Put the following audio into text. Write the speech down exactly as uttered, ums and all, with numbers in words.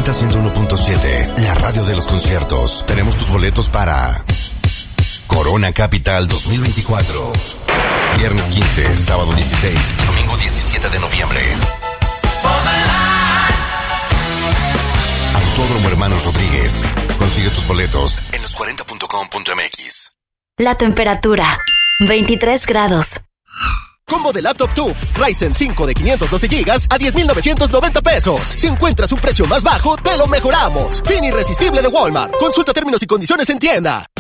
presenta ciento uno punto siete, la radio de los conciertos. Tenemos tus boletos para Corona Capital dos mil veinticuatro. Viernes quince, sábado dieciséis y domingo diecisiete de noviembre. Autódromo Hermanos Rodríguez. Consigue tus boletos en los cuarenta punto com punto m x. La temperatura, veintitrés grados. Combo de laptop T U F Ryzen cinco de quinientos doce gigas a diez mil novecientos noventa pesos. Si encuentras un precio más bajo, te lo mejoramos. Fin irresistible de Walmart. Consulta términos y condiciones en tienda.